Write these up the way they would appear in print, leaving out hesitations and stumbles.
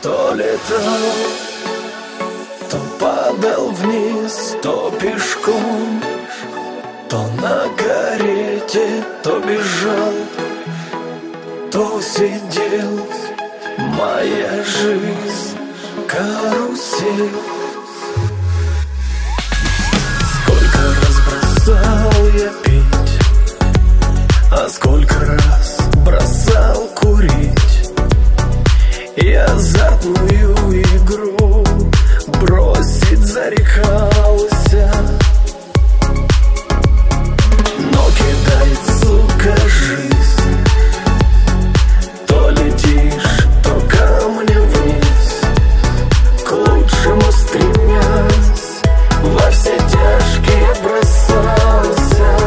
То летал, то падал вниз, то пешком, то на карете, то бежал, то сидел. Моя жизнь карусель. Сколько раз бросал я пить, а сколько раз бросал курить. И азартную игру бросить зарекался. Но кидает, сука, жизнь. То летишь, то камнем вниз, к лучшему стремясь, во все тяжкие бросался.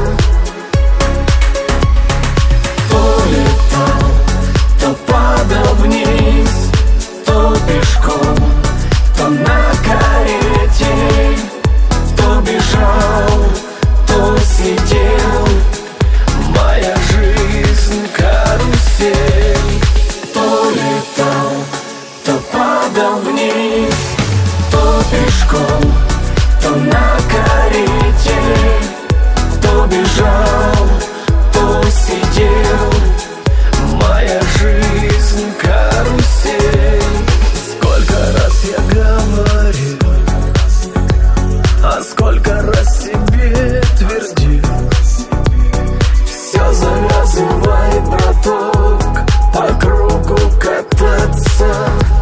То летал, то падал вниз, то пешком, то на карете, то бежал, то сидел. Моя жизнь карусель. То летал, то падал вниз, то пешком, то на карете, то бежал, то сидел. Моя жизнь карусель. Сколько раз я говорил, а сколько раз себе твердил: все завязывай, браток, по кругу кататься.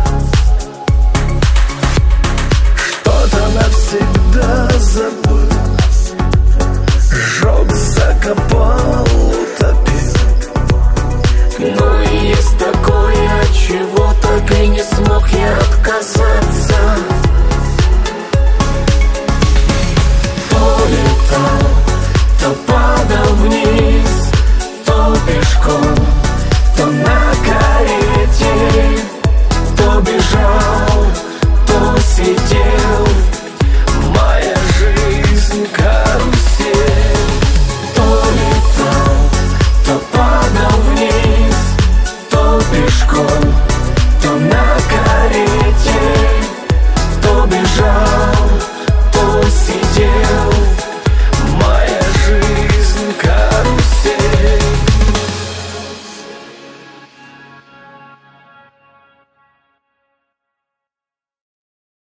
Что-то навсегда забыл, сжег, закопал, утопил. Ну и есть такое, от чего так и не смог я отказаться. То летал, то падал вниз, то пешком, то на карете, то бежал, то сидел.